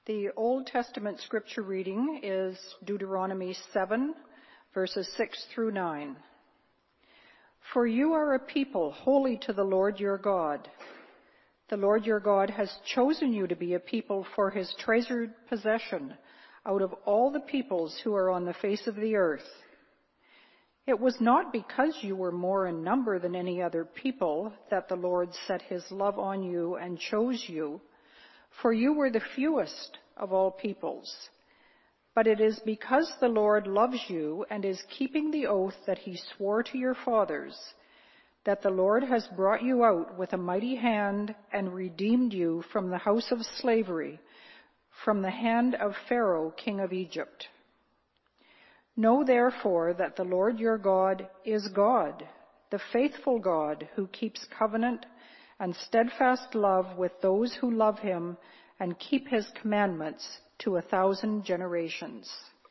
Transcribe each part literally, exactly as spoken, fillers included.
The Old Testament scripture reading is Deuteronomy seven, verses six through nine. For you are a people holy to the Lord your God. The Lord your God has chosen you to be a people for his treasured possession out of all the peoples who are on the face of the earth. It was not because you were more in number than any other people that the Lord set his love on you and chose you, for you were the fewest of all peoples. But it is because the Lord loves you and is keeping the oath that he swore to your fathers, that the Lord has brought you out with a mighty hand and redeemed you from the house of slavery, from the hand of Pharaoh, king of Egypt. Know therefore that the Lord your God is God, the faithful God who keeps covenant and steadfast love with those who love him and keep his commandments to a thousand generations.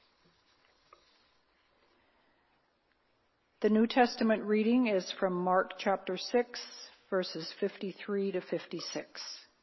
The New Testament reading is from Mark chapter six, verses fifty-three to fifty-six.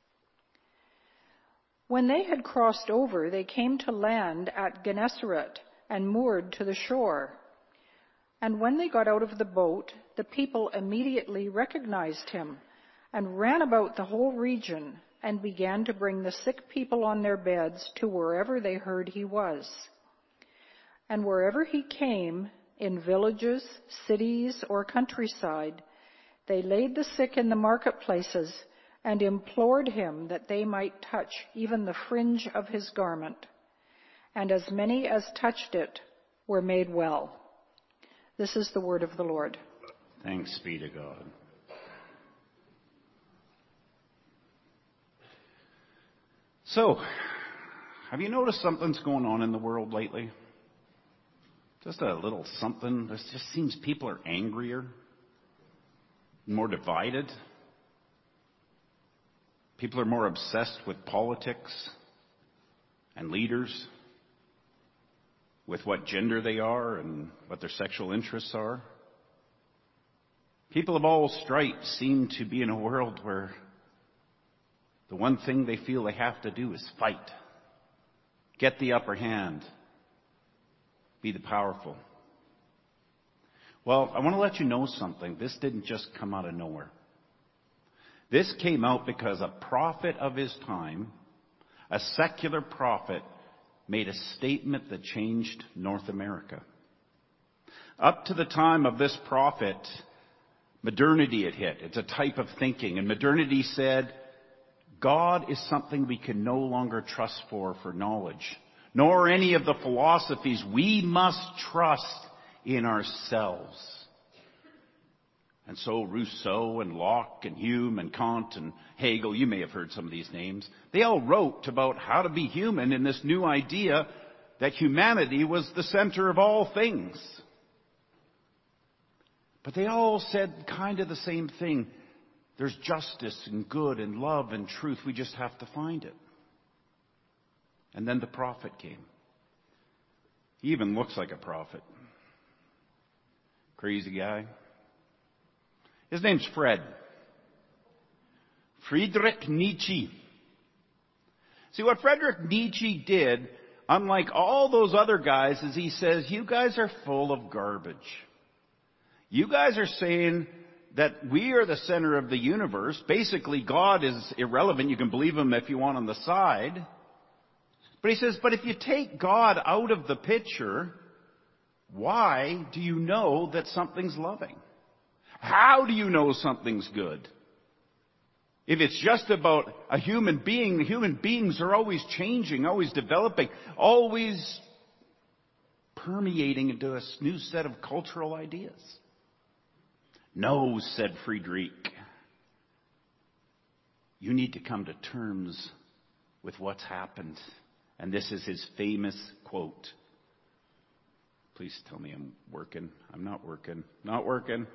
When they had crossed over, they came to land at Gennesaret and moored to the shore. And when they got out of the boat, the people immediately recognized him and ran about the whole region and began to bring the sick people on their beds to wherever they heard he was. And wherever he came, in villages, cities, or countryside, they laid the sick in the marketplaces and implored him that they might touch even the fringe of his garment. And as many as touched it were made well. This is the word of the Lord. Thanks be to God. So, have you noticed something's going on in the world lately? Just a little something. It just seems people are angrier, more divided. People are more obsessed with politics and leaders, with what gender they are and what their sexual interests are. People of all stripes seem to be in a world where the one thing they feel they have to do is fight, get the upper hand, be the powerful. Well, I want to let you know something. This didn't just come out of nowhere. This came out because a prophet of his time, a secular prophet, made a statement that changed North America. Up to the time of this prophet, modernity had hit. It's a type of thinking. And modernity said, God is something we can no longer trust for for knowledge, nor any of the philosophies. We must trust in ourselves. And so Rousseau and Locke and Hume and Kant and Hegel, you may have heard some of these names, they all wrote about how to be human in this new idea that humanity was the center of all things. But they all said kind of the same thing. There's justice and good and love and truth. We just have to find it. And then the prophet came. He even looks like a prophet. Crazy guy. His name's Fred. Friedrich Nietzsche. See, what Friedrich Nietzsche did, unlike all those other guys, is he says, you guys are full of garbage. You guys are saying that we are the center of the universe. Basically, God is irrelevant. You can believe him if you want on the side. But he says, but if you take God out of the picture, why do you know that something's loving? How do you know something's good? If it's just about a human being, human beings are always changing, always developing, always permeating into a new set of cultural ideas. No, said Friedrich. You need to come to terms with what's happened. And this is his famous quote. Please tell me I'm working. I'm not working. Not working.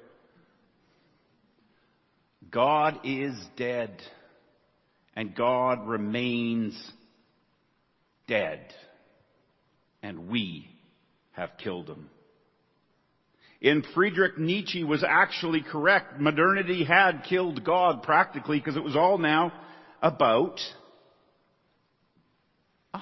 God is dead, and God remains dead, and we have killed him. In Friedrich Nietzsche was actually correct. Modernity had killed God practically because it was all now about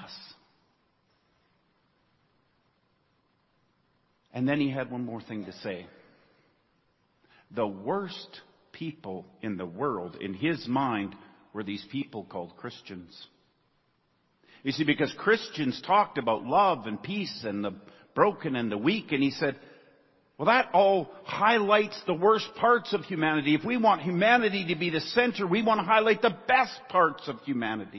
And then he had one more thing to say. The worst people in the world, in his mind, were these people called Christians. You see, because Christians talked about love and peace and the broken and the weak, and he said, well, that all highlights the worst parts of humanity. If we want humanity to be the center, we want to highlight the best parts of humanity.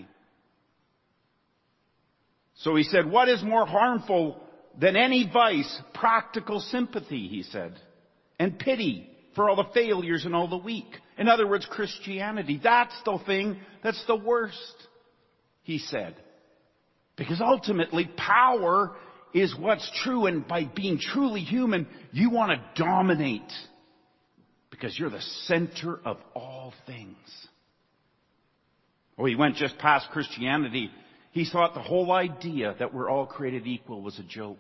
So he said, what is more harmful than any vice? Practical sympathy, he said, and pity for all the failures and all the weak. In other words, Christianity. That's the thing that's the worst, he said. Because ultimately, power is what's true, and by being truly human, you want to dominate. Because you're the center of all things. Oh, he went just past Christianity. He thought the whole idea that we're all created equal was a joke.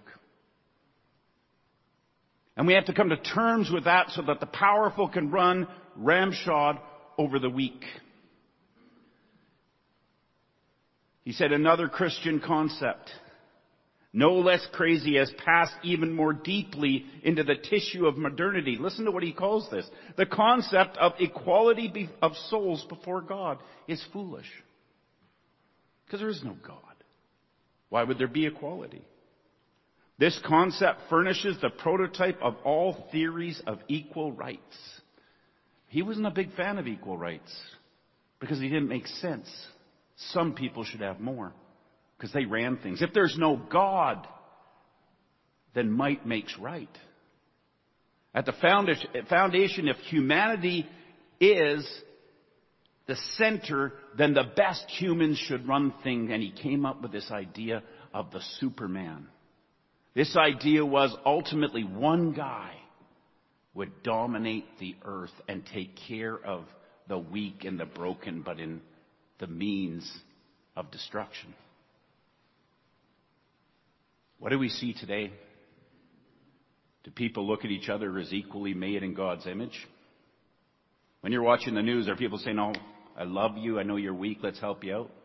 And we have to come to terms with that so that the powerful can run ramshod over the weak. He said another Christian concept, no less crazy, has passed even more deeply into the tissue of modernity. Listen to what he calls this. The concept of equality of souls before God is foolish. Because there is no God. Why would there be equality? This concept furnishes the prototype of all theories of equal rights. He wasn't a big fan of equal rights because he didn't make sense. Some people should have more because they ran things. If there's no God, then might makes right. At the foundation, if humanity is the center, then the best humans should run things. And he came up with this idea of the Superman. This idea was ultimately one guy would dominate the earth and take care of the weak and the broken, but in the means of destruction. What do we see today? Do people look at each other as equally made in God's image? When you're watching the news, are people saying, oh, I love you, I know you're weak, let's help you out?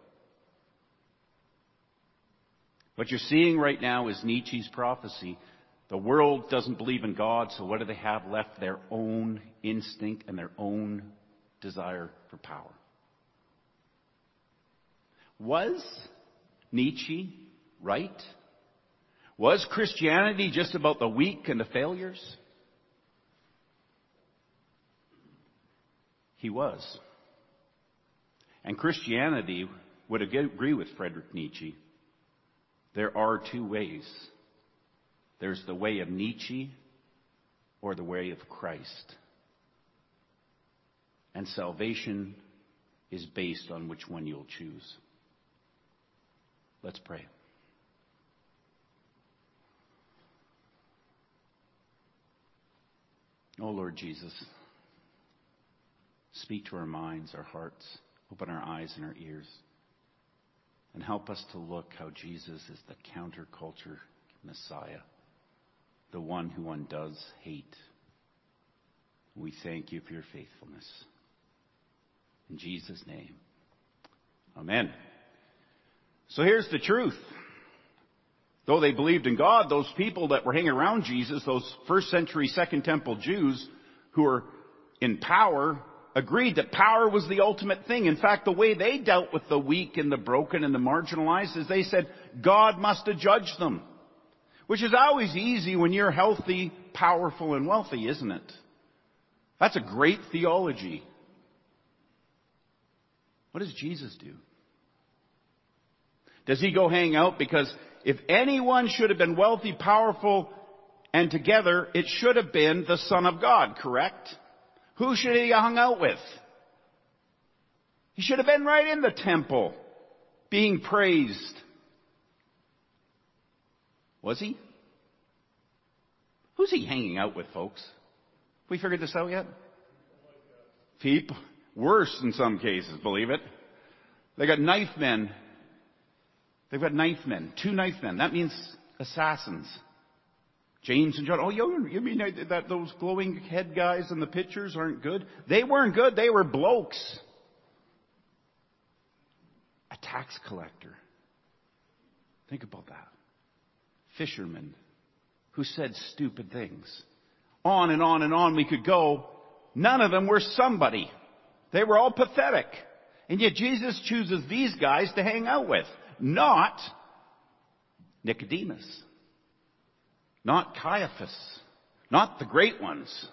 What you're seeing right now is Nietzsche's prophecy. The world doesn't believe in God, so what do they have left? Their own instinct and their own desire for power. Was Nietzsche right? Was Christianity just about the weak and the failures? He was. And Christianity would agree with Friedrich Nietzsche. There are two ways. There's the way of Nietzsche or the way of Christ. And salvation is based on which one you'll choose. Let's pray. Oh, Lord Jesus, speak to our minds, our hearts, open our eyes and our ears. And help us to look how Jesus is the counterculture Messiah, the one who undoes hate. We thank you for your faithfulness. In Jesus' name, amen. So here's the truth. Though they believed in God, those people that were hanging around Jesus, those first century Second Temple Jews who were in power, agreed that power was the ultimate thing. In fact, the way they dealt with the weak and the broken and the marginalized is they said, God must have judged them. Which is always easy when you're healthy, powerful, and wealthy, isn't it? That's a great theology. What does Jesus do? Does he go hang out? Because if anyone should have been wealthy, powerful, and together, it should have been the Son of God, correct? Who should he have hung out with? He should have been right in the temple, being praised. Was he? Who's he hanging out with, folks? Have we figured this out yet? People. Worse in some cases, believe it. They got knife men. They've got knife men. Two knife men. That means assassins. James and John. Oh, you, you mean that those glowing head guys in the pictures aren't good? They weren't good. They were blokes. A tax collector. Think about that. Fishermen. who said stupid things. On and on and on we could go. None of them were somebody. They were all pathetic. And yet Jesus chooses these guys to hang out with. Not Nicodemus. Not Caiaphas. Not the great ones.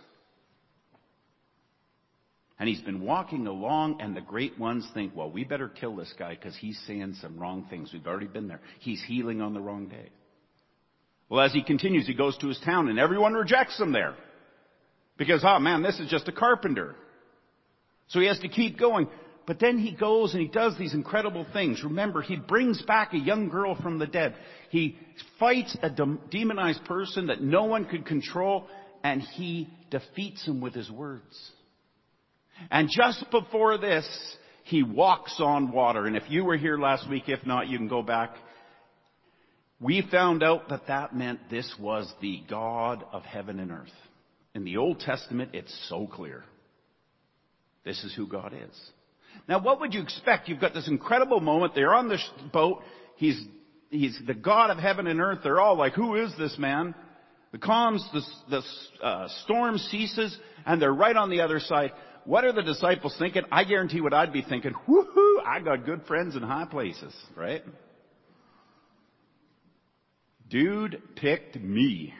And he's been walking along, and the great ones think, well, we better kill this guy because he's saying some wrong things. We've already been there. He's healing on the wrong day. Well, as he continues, he goes to his town, and everyone rejects him there. Because, oh man, this is just a carpenter. So he has to keep going. But then he goes and he does these incredible things. Remember, he brings back a young girl from the dead. He fights a demonized person that no one could control, and he defeats him with his words. And just before this, he walks on water. And if you were here last week, if not, you can go back. We found out that that meant this was the God of heaven and earth. In the Old Testament, it's so clear. This is who God is. Now, what would you expect? You've got this incredible moment. They're on this boat. He's, he's the God of heaven and earth. They're all like, who is this man? The calms, the, the uh, storm ceases, and they're right on the other side. What are the disciples thinking? I guarantee what I'd be thinking. Woohoo! I got good friends in high places, right? Dude picked me.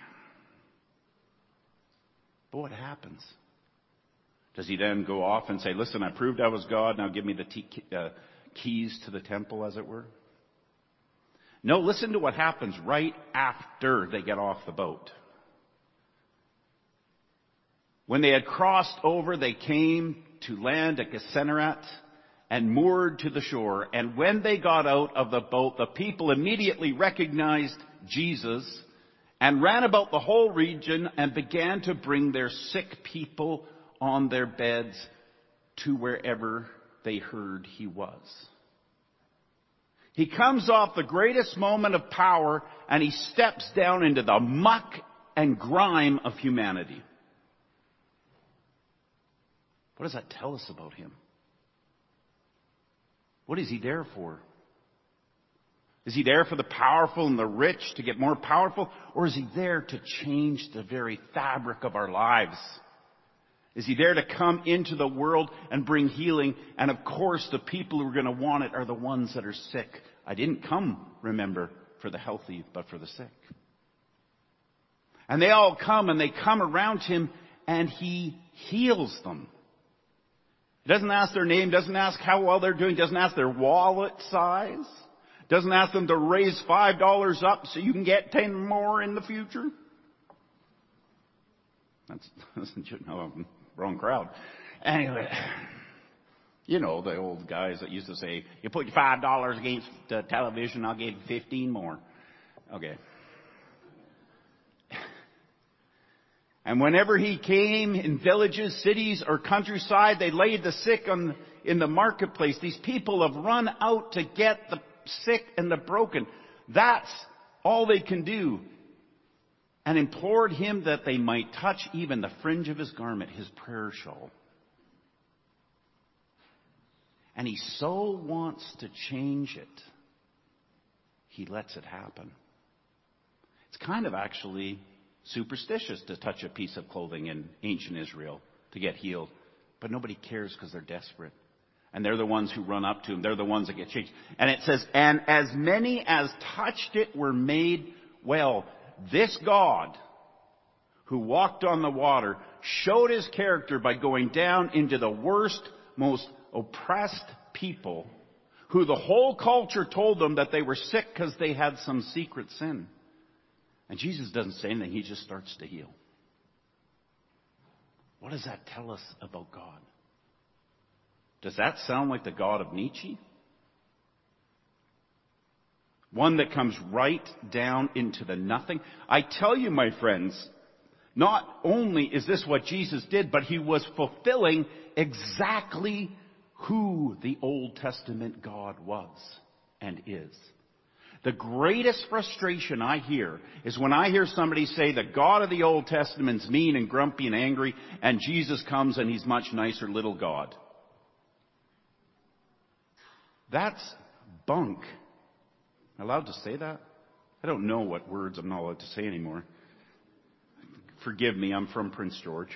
But what happens? Does he then go off and say, listen, I proved I was God, now give me the t- uh, keys to the temple, as it were? No, listen to what happens right after they get off the boat. When they had crossed over, they came to land at Gennesaret and moored to the shore. And when they got out of the boat, the people immediately recognized Jesus and ran about the whole region and began to bring their sick people on their beds to wherever they heard he was. He comes off the greatest moment of power and he steps down into the muck and grime of humanity. What does that tell us about him? What is he there for? Is he there for the powerful and the rich to get more powerful? Or is he there to change the very fabric of our lives? Is he there to come into the world and bring healing? And of course, the people who are going to want it are the ones that are sick. I didn't come, remember, for the healthy, but for the sick. And they all come and they come around him and he heals them. He doesn't ask their name, doesn't ask how well they're doing, doesn't ask their wallet size, doesn't ask them to raise five dollars up so you can get ten more in the future. That's, no, wrong crowd. Anyway, you know, the old guys that used to say, you put your five dollars against the television, I'll give you fifteen more. Okay. And whenever he came in villages, cities, or countryside, they laid the sick on, in the marketplace. These people have run out to get the sick and the broken. That's all they can do. And implored him that they might touch even the fringe of his garment, his prayer shawl. And he so wants to change it, he lets it happen. It's kind of actually superstitious to touch a piece of clothing in ancient Israel to get healed. But nobody cares because they're desperate. And they're the ones who run up to him. They're the ones that get changed. And it says, and as many as touched it were made well. This God who walked on the water showed his character by going down into the worst, most oppressed people who the whole culture told them that they were sick because they had some secret sin. And Jesus doesn't say anything. He just starts to heal. What does that tell us about God? Does that sound like the God of Nietzsche? One that comes right down into the nothing. I tell you, my friends, not only is this what Jesus did, but he was fulfilling exactly who the Old Testament God was and is. The greatest frustration I hear is when I hear somebody say the God of the Old Testament's mean and grumpy and angry, and Jesus comes and he's much nicer little God. That's bunk. Am I allowed to say that? I don't know what words I'm not allowed to say anymore. Forgive me, I'm from Prince George.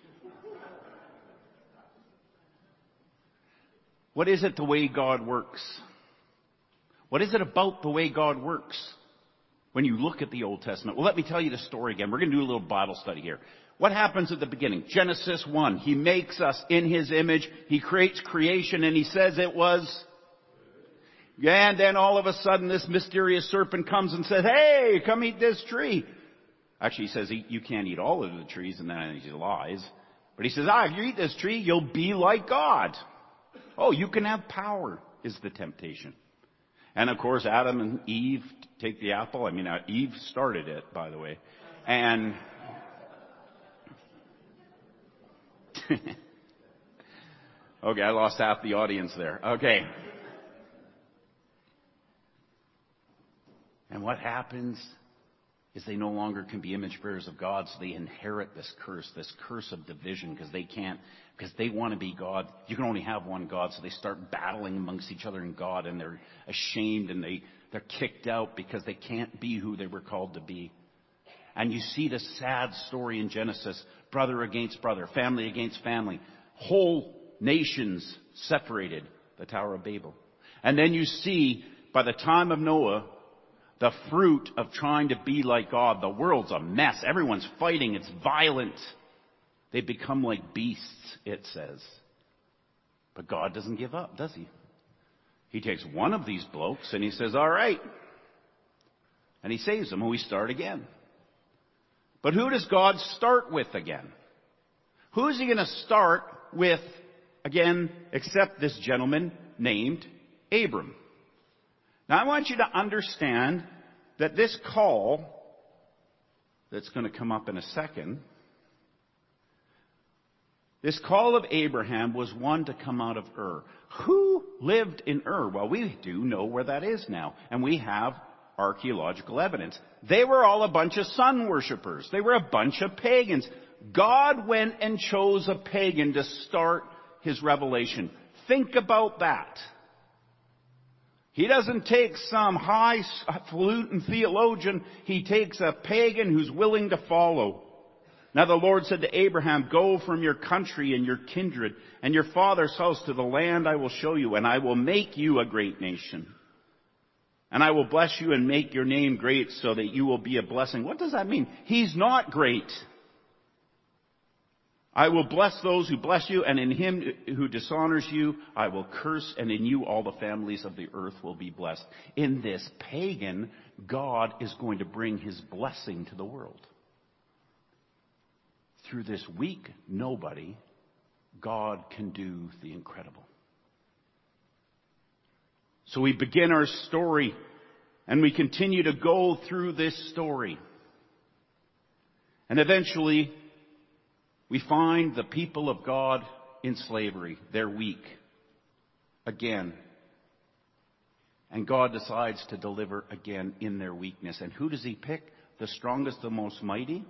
What is it the way God works? What is it about the way God works when you look at the Old Testament? Well, let me tell you the story again. We're going to do a little Bible study here. What happens at the beginning? Genesis one. He makes us in His image. He creates creation and He says it was. Yeah, and then all of a sudden this mysterious serpent comes and says, hey, come eat this tree. Actually, He says you can't eat all of the trees, and then He lies. But He says, ah, if you eat this tree, you'll be like God. Oh, you can have power, is the temptation. And of course, Adam and Eve take the apple. I mean, Eve started it, by the way. And okay, I lost half the audience there. Okay. And what happens is they no longer can be image bearers of God, so they inherit this curse, this curse of division, because they can't, because they want to be God. You can only have one God, so they start battling amongst each other in God, and they're ashamed, and they, they're kicked out because they can't be who they were called to be. And you see the sad story in Genesis, brother against brother, family against family, whole nations separated, the Tower of Babel. And then you see, by the time of Noah, the fruit of trying to be like God. The world's a mess. Everyone's fighting. It's violent. They become like beasts, it says. But God doesn't give up, does He? He takes one of these blokes and He says, all right. And He saves them and we start again. But who does God start with again? Who is He going to start with again, except this gentleman named Abram? Now I want you to understand that this call that's going to come up in a second, this call of Abraham was one to come out of Ur. Who lived in Ur? Well, we do know where that is now, and we have archaeological evidence. They were all a bunch of sun worshippers. They were a bunch of pagans. God went and chose a pagan to start His revelation. Think about that. He doesn't take some highfalutin theologian. He takes a pagan who's willing to follow. Now the Lord said to Abraham, go from your country and your kindred and your father's house to the land I will show you, and I will make you a great nation. And I will bless you and make your name great so that you will be a blessing. What does that mean? He's not great. I will bless those who bless you, and in him who dishonors you, I will curse, and in you all the families of the earth will be blessed. In this pagan, God is going to bring His blessing to the world. Through this weak nobody, God can do the incredible. So we begin our story, and we continue to go through this story. And eventually, we find the people of God in slavery. They're weak. Again. And God decides to deliver again in their weakness. And who does He pick? The strongest, the most mighty?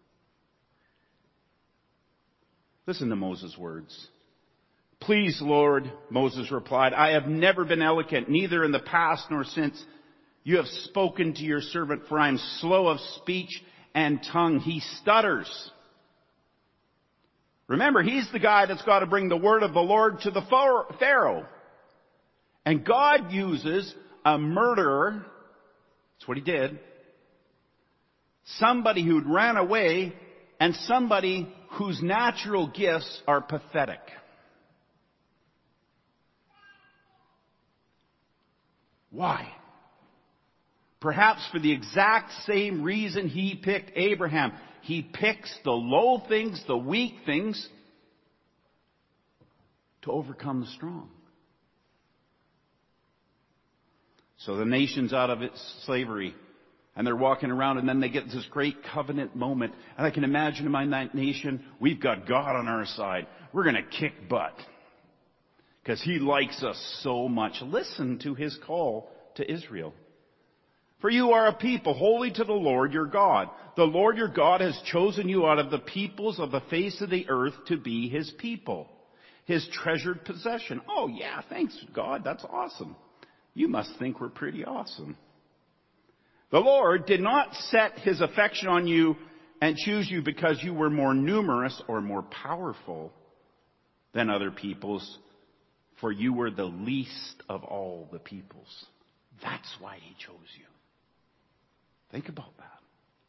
Listen to Moses' words. Please, Lord, Moses replied, I have never been eloquent, neither in the past nor since you have spoken to your servant, for I am slow of speech and tongue. He stutters. Remember, he's the guy that's got to bring the word of the Lord to the Pharaoh. And God uses a murderer, that's what He did, somebody who'd ran away, and somebody whose natural gifts are pathetic. Why? Perhaps for the exact same reason He picked Abraham. He picks the low things, the weak things, to overcome the strong. So the nation's out of its slavery, and they're walking around, and then they get this great covenant moment. And I can imagine in my nation, we've got God on our side. We're going to kick butt because He likes us so much. Listen to His call to Israel. For you are a people holy to the Lord your God. The Lord your God has chosen you out of the peoples of the face of the earth to be His people, His treasured possession. Oh yeah, thanks God, that's awesome. You must think we're pretty awesome. The Lord did not set His affection on you and choose you because you were more numerous or more powerful than other peoples, for you were the least of all the peoples. That's why he chose you. Think about that.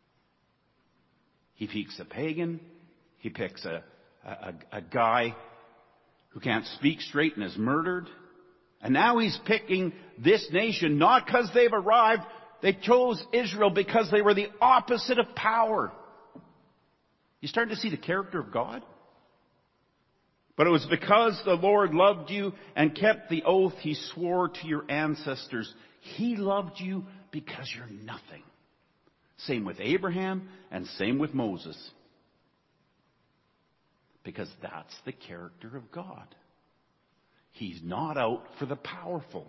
He picks a pagan. He picks a, a, a guy who can't speak straight and is murdered. And now he's picking this nation, not because they've arrived. They chose Israel because they were the opposite of power. You starting to see the character of God? But it was because the Lord loved you and kept the oath he swore to your ancestors. He loved you because you're nothing. Same with Abraham and same with Moses. Because that's the character of God. He's not out for the powerful.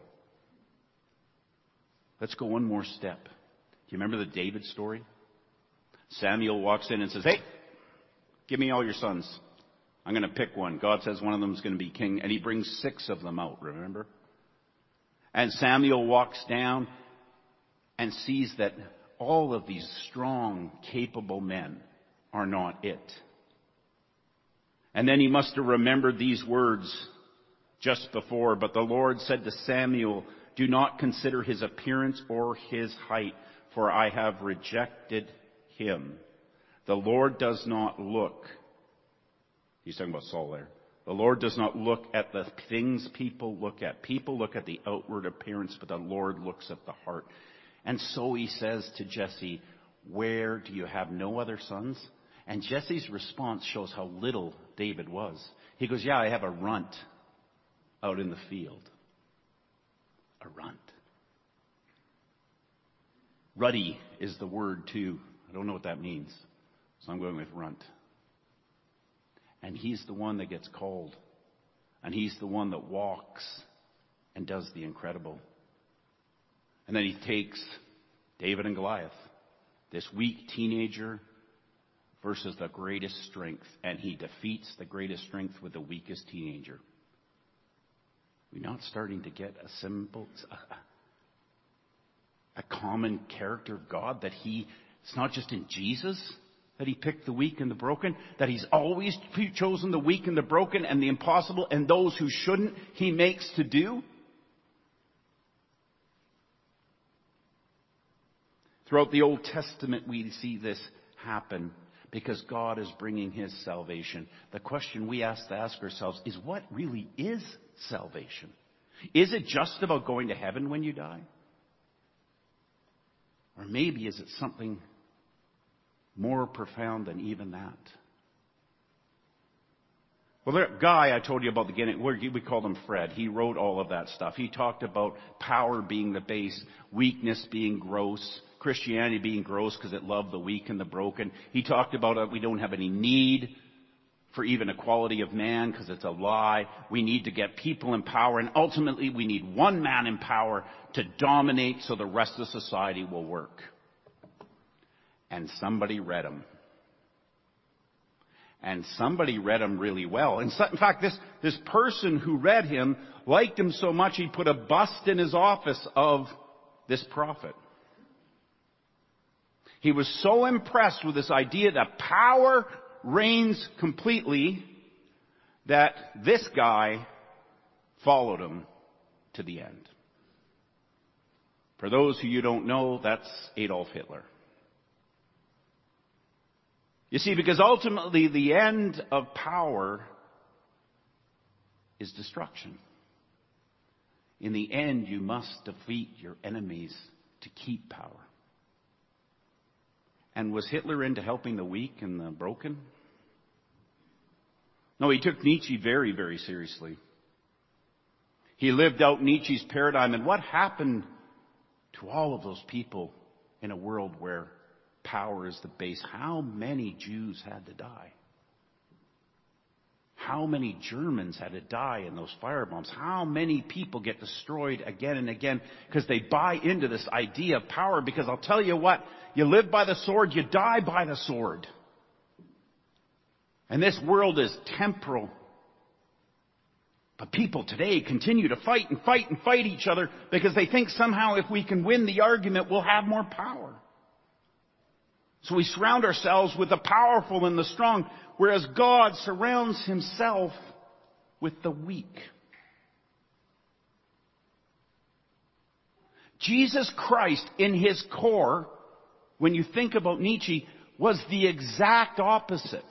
Let's go one more step. Do you remember the David story? Samuel walks in and says, hey, give me all your sons. I'm going to pick one. God says one of them is going to be king. And he brings six of them out, remember? And Samuel walks down and sees that all of these strong, capable men are not it. And then he must have remembered these words just before. But the Lord said to Samuel, do not consider his appearance or his height, for I have rejected him. The Lord does not look. He's talking about Saul there. The Lord does not look at the things people look at. People look at the outward appearance, but the Lord looks at the heart. And so he says to Jesse, where do you have no other sons? And Jesse's response shows how little David was. He goes, yeah, I have a runt out in the field. A runt. Ruddy is the word too. I don't know what that means. So I'm going with runt. And he's the one that gets called. And he's the one that walks and does the incredible. And then he takes David and Goliath, this weak teenager versus the greatest strength. And he defeats the greatest strength with the weakest teenager. We're not starting to get a symbol, a, a common character of God that he, it's not just in Jesus that he picked the weak and the broken, that he's always chosen the weak and the broken and the impossible and those who shouldn't, he makes to do. Throughout the Old Testament, we see this happen because God is bringing his salvation. The question we have to ask ourselves is, what really is salvation? Is it just about going to heaven when you die? Or maybe is it something more profound than even that? Well, the guy I told you about the beginning, we called him Fred. He wrote all of that stuff. He talked about power being the base, weakness being gross, Christianity being gross because it loved the weak and the broken. He talked about it, we don't have any need for even equality of man because it's a lie. We need to get people in power, and ultimately we need one man in power to dominate so the rest of society will work. And somebody read him. And somebody read him really well. In fact, this, this person who read him liked him so much he put a bust in his office of this prophet. He was so impressed with this idea that power reigns completely that this guy followed him to the end. For those who you don't know, that's Adolf Hitler. You see, because ultimately the end of power is destruction. In the end, you must defeat your enemies to keep power. And was Hitler into helping the weak and the broken? No, he took Nietzsche very, very seriously. He lived out Nietzsche's paradigm. And what happened to all of those people in a world where power is the base? How many Jews had to die? How many Germans had to die in those firebombs? How many people get destroyed again and again because they buy into this idea of power? Because I'll tell you what, you live by the sword, you die by the sword. And this world is temporal. But people today continue to fight and fight and fight each other because they think somehow if we can win the argument, we'll have more power. So we surround ourselves with the powerful and the strong, whereas God surrounds himself with the weak. Jesus Christ, in his core, when you think about Nietzsche, was the exact opposite.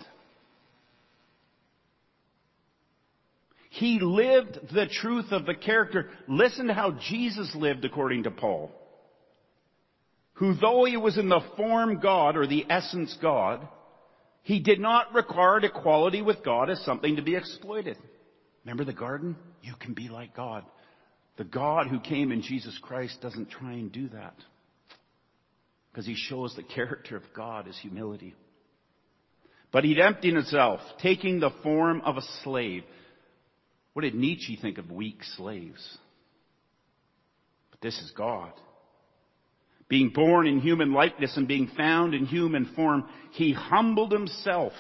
He lived the truth of the character. Listen to how Jesus lived according to Paul. Who, though he was in the form God, or the essence God, he did not regard equality with God as something to be exploited. Remember the garden? You can be like God. The God who came in Jesus Christ doesn't try and do that. Because he shows the character of God is humility. But he'd emptied himself, taking the form of a slave. What did Nietzsche think of weak slaves? But this is God. Being born in human likeness and being found in human form, he humbled himself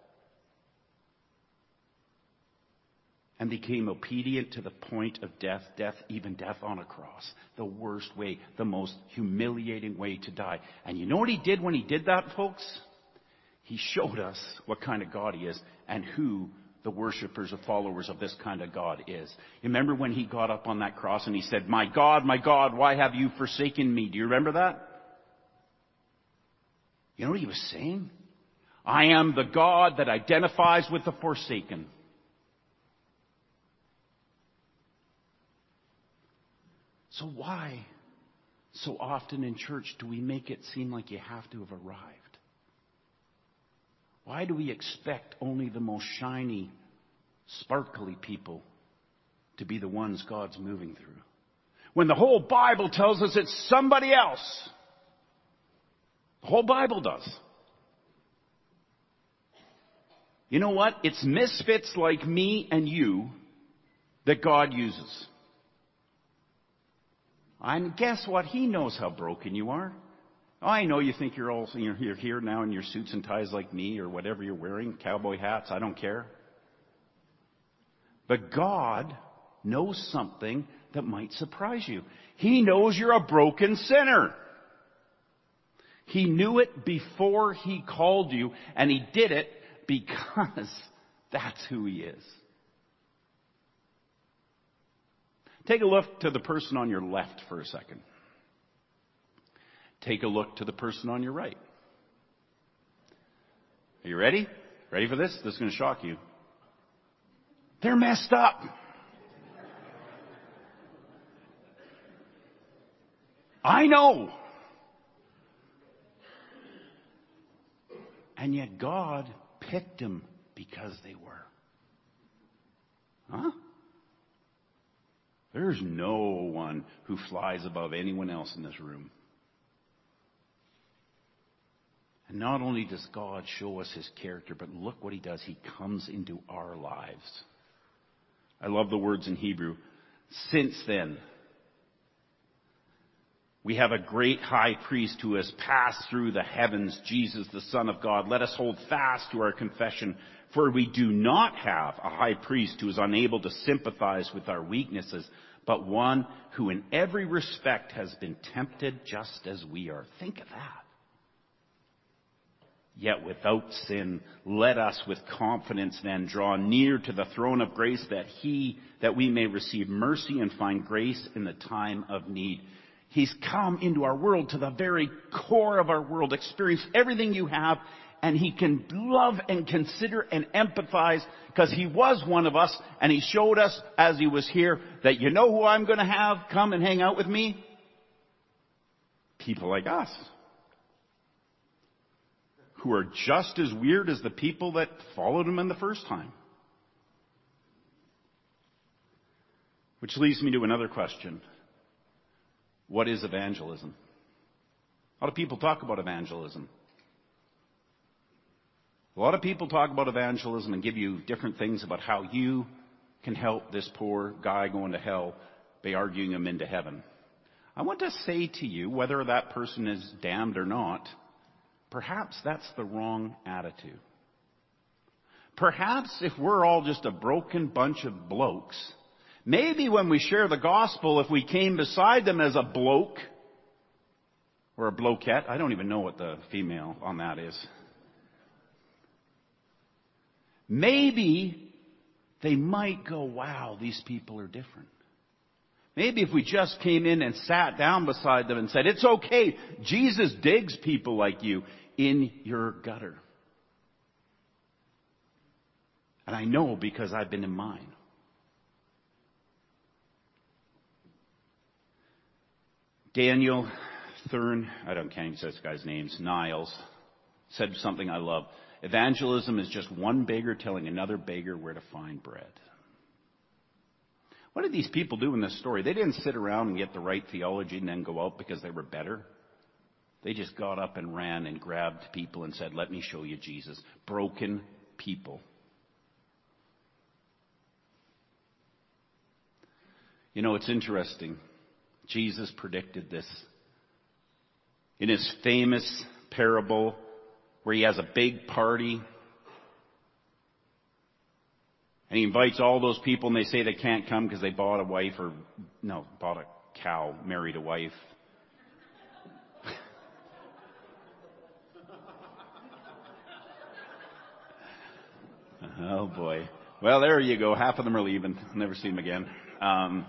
and became obedient to the point of death, death, even death on a cross. The worst way, the most humiliating way to die. And you know what he did when he did that, folks? He showed us what kind of God he is and who the worshipers or followers of this kind of God is. You remember when he got up on that cross and he said, "My God, my God, why have you forsaken me?" Do you remember that? You know what he was saying? I am the God that identifies with the forsaken. So why so often in church do we make it seem like you have to have arrived? Why do we expect only the most shiny, sparkly people to be the ones God's moving through? When the whole Bible tells us it's somebody else. The whole Bible does. You know what? It's misfits like me and you that God uses. And guess what? He knows how broken you are. I know you think you're all you're here now in your suits and ties like me or whatever you're wearing, cowboy hats, I don't care. But God knows something that might surprise you. He knows you're a broken sinner. He knew it before he called you, and he did it because that's who he is. Take a look to the person on your left for a second. Take a look to the person on your right. Are you ready? Ready for this? This is going to shock you. They're messed up. I know. And yet God picked them because they were. Huh? There's no one who flies above anyone else in this room. And not only does God show us his character, but look what he does. He comes into our lives. I love the words in Hebrew. Since then, we have a great high priest who has passed through the heavens, Jesus, the Son of God. Let us hold fast to our confession, for we do not have a high priest who is unable to sympathize with our weaknesses, but one who in every respect has been tempted just as we are. Think of that. Yet without sin, let us with confidence then draw near to the throne of grace that he, that we may receive mercy and find grace in the time of need. He's come into our world, to the very core of our world, experience everything you have, and he can love and consider and empathize because he was one of us, and he showed us as he was here that you know who I'm going to have come and hang out with me? People like us. Who are just as weird as the people that followed him in the first time. Which leads me to another question. What is evangelism? A lot of people talk about evangelism. A lot of people talk about evangelism and give you different things about how you can help this poor guy going to hell by arguing him into heaven. I want to say to you, whether that person is damned or not, perhaps that's the wrong attitude. Perhaps if we're all just a broken bunch of blokes, maybe when we share the gospel, if we came beside them as a bloke Or a bloquette. I don't even know what the female on that is. Maybe they might go, wow, these people are different. Maybe if we just came in and sat down beside them and said, it's okay, Jesus digs people like you in your gutter. And I know because I've been in mine. Daniel Thurn, I don't can't even say this guy's names, Niles, said something I love. Evangelism is just one beggar telling another beggar where to find bread. What did these people do in this story? They didn't sit around and get the right theology and then go out because they were better. They just got up and ran and grabbed people and said, let me show you Jesus. Broken people. You know, it's interesting. Jesus predicted this. In his famous parable where he has a big party and he invites all those people and they say they can't come because they bought a wife or, no, bought a cow, married a wife. Oh boy. Well, there you go. Half of them are leaving. I'll never see them again. Um,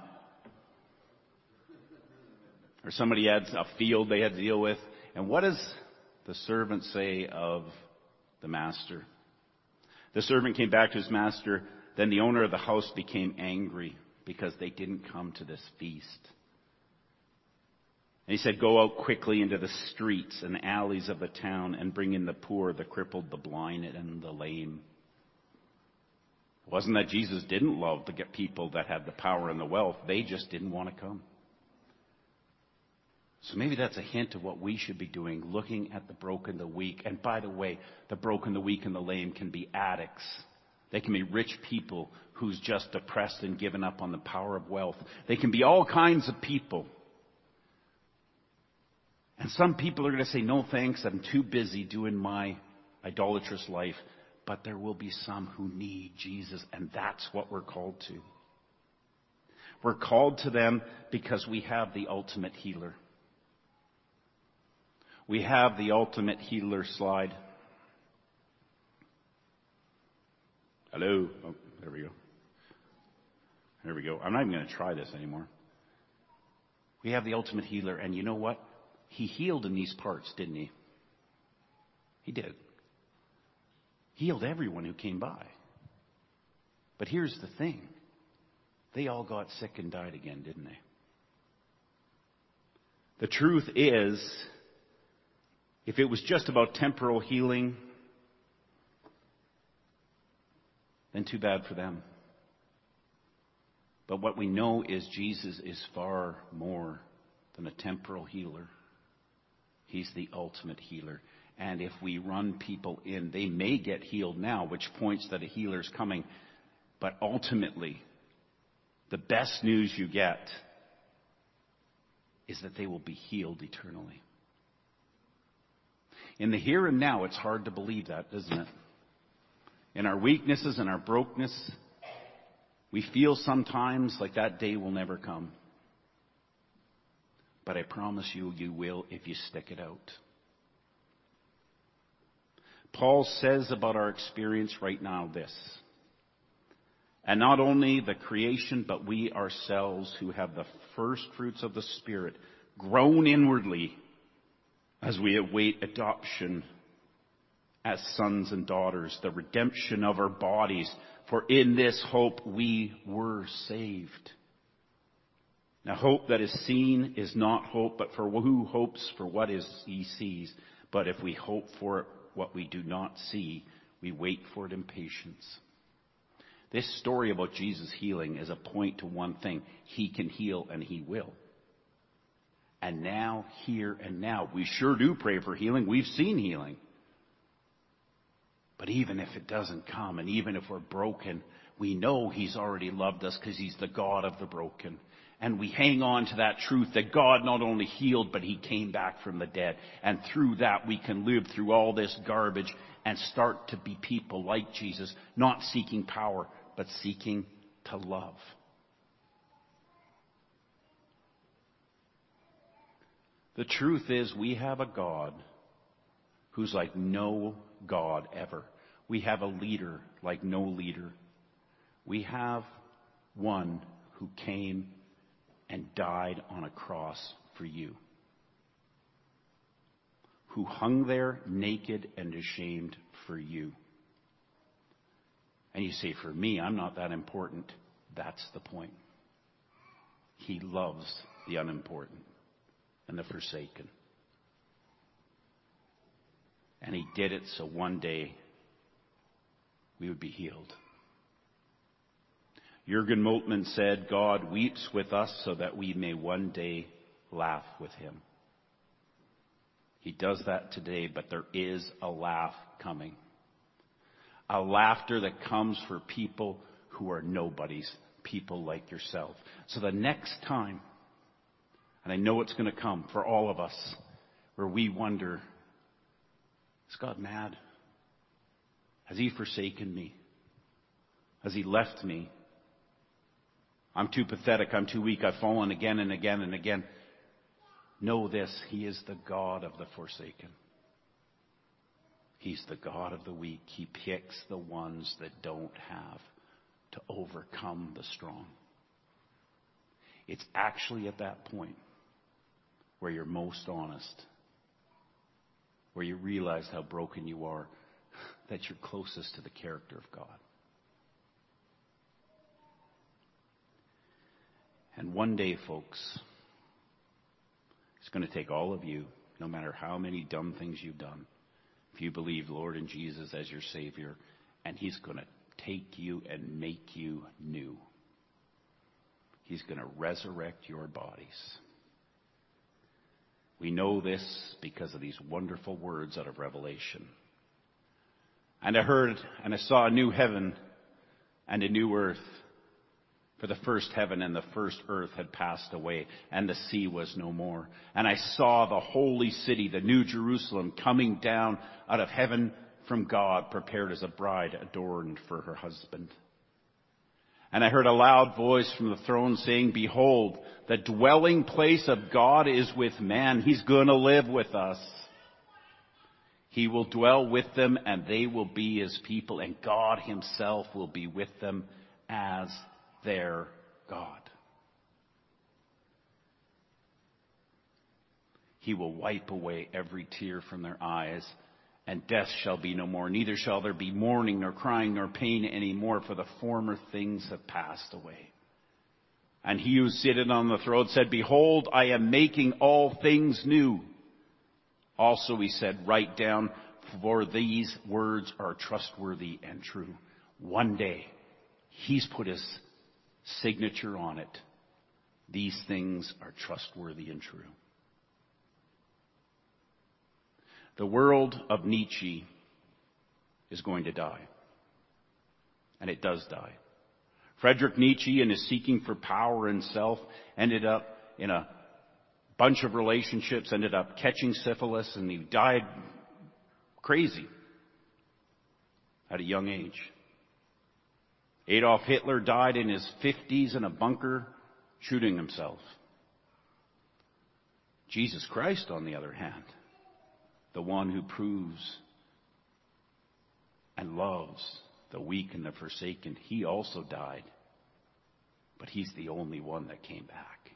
or somebody had a field they had to deal with. And what does the servant say of the master? The servant came back to his master. Then the owner of the house became angry because they didn't come to this feast. And he said, go out quickly into the streets and alleys of the town and bring in the poor, the crippled, the blind, and the lame. It wasn't that Jesus didn't love to get people that had the power and the wealth. They just didn't want to come. So maybe that's a hint of what we should be doing, looking at the broken, the weak. And by the way, the broken, the weak, and the lame can be addicts. They can be rich people who's just depressed and given up on the power of wealth. They can be all kinds of people. And some people are going to say, no thanks, I'm too busy doing my idolatrous life. But there will be some who need Jesus, and that's what we're called to. We're called to them because we have the ultimate healer. We have the ultimate healer slide. Hello. Oh, there we go. There we go. I'm not even going to try this anymore. We have the ultimate healer, and you know what? He healed in these parts, didn't he? He did. Healed everyone who came by. But here's the thing. They all got sick and died again, didn't they? The truth is, if it was just about temporal healing, then too bad for them. But what we know is Jesus is far more than a temporal healer. He's the ultimate healer. And if we run people in, they may get healed now, which points that a healer's coming. But ultimately, the best news you get is that they will be healed eternally. In the here and now, it's hard to believe that, isn't it? In our weaknesses and our brokenness, we feel sometimes like that day will never come. But I promise you, you will if you stick it out. Paul says about our experience right now this. And not only the creation, but we ourselves who have the first fruits of the Spirit groan inwardly as we await adoption as sons and daughters, the redemption of our bodies. For in this hope we were saved. Now hope that is seen is not hope, but for who hopes for what is he sees. But if we hope for what we do not see, we wait for it in patience. This story about Jesus healing is a point to one thing. He can heal and he will. And now, here and now, we sure do pray for healing. We've seen healing. But even if it doesn't come, and even if we're broken, we know he's already loved us because he's the God of the broken. And we hang on to that truth that God not only healed, but he came back from the dead. And through that, we can live through all this garbage and start to be people like Jesus, not seeking power, but seeking to love. The truth is, we have a God who's like no God ever. We have a leader like no leader. We have one who came and died on a cross for you, who hung there naked and ashamed for you. And you say, for me, I'm not that important. That's the point. He loves the unimportant and the forsaken. And he did it so one day we would be healed. Jürgen Moltmann said, God weeps with us so that we may one day laugh with him. He does that today, but there is a laugh coming. A laughter that comes for people who are nobodies, people like yourself. So the next time, and I know it's going to come for all of us, where we wonder, is God mad? Has he forsaken me? Has he left me? I'm too pathetic. I'm too weak. I've fallen again and again and again. Know this, he is the God of the forsaken. He's the God of the weak. He picks the ones that don't have to overcome the strong. It's actually at that point where you're most honest, where you realize how broken you are, that you're closest to the character of God. And one day, folks, it's going to take all of you, no matter how many dumb things you've done, if you believe Lord and Jesus as your Savior, and he's going to take you and make you new. He's going to resurrect your bodies. We know this because of these wonderful words out of Revelation. And I heard and I saw a new heaven and a new earth. For the first heaven and the first earth had passed away, and the sea was no more. And I saw the holy city, the new Jerusalem, coming down out of heaven from God, prepared as a bride adorned for her husband. And I heard a loud voice from the throne saying, behold, the dwelling place of God is with man. He's going to live with us. He will dwell with them, and they will be his people, and God himself will be with them as their God. He will wipe away every tear from their eyes, and death shall be no more. Neither shall there be mourning, nor crying, nor pain any more, for the former things have passed away. And he who sitteth on the throne said, behold, I am making all things new. Also he said, write down, for these words are trustworthy and true. One day, he's put his signature on it. These things are trustworthy and true. The world of Nietzsche is going to die. And it does die. Friedrich Nietzsche, in his seeking for power and self, ended up in a bunch of relationships, ended up catching syphilis, and he died crazy at a young age. Adolf Hitler died in his fifties in a bunker, shooting himself. Jesus Christ, on the other hand, the one who proves and loves the weak and the forsaken, he also died. But he's the only one that came back.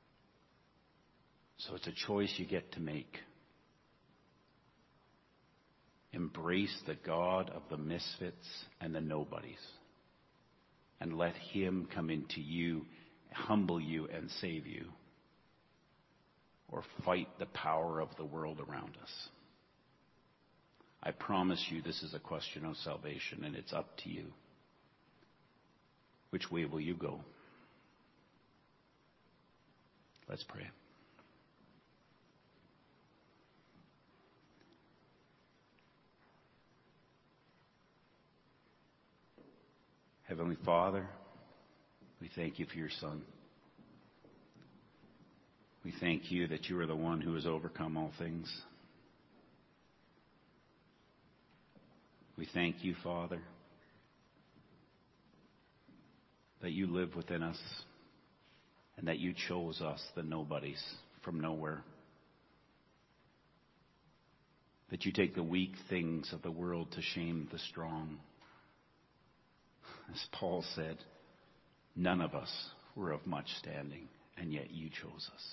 So it's a choice you get to make. Embrace the God of the misfits and the nobodies. And let him come into you, humble you, and save you. Or fight the power of the world around us. I promise you this is a question of salvation, and it's up to you. Which way will you go? Let's pray. Heavenly Father, we thank you for your Son. We thank you that you are the one who has overcome all things. We thank you, Father, that you live within us and that you chose us, the nobodies, from nowhere. that you take the weak things of the world to shame the strong. As Paul said, none of us were of much standing, and yet you chose us.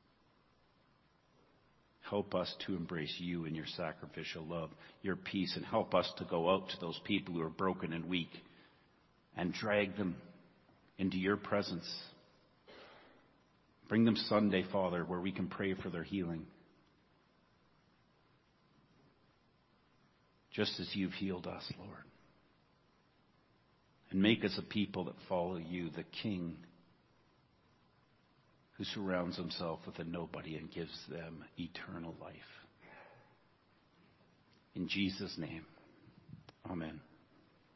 Help us to embrace you in your sacrificial love, your peace, and help us to go out to those people who are broken and weak and drag them into your presence. Bring them Sunday, Father, where we can pray for their healing. Just as you've healed us, Lord. And make us a people that follow you, the King, who surrounds himself with a nobody and gives them eternal life. In Jesus' name, amen.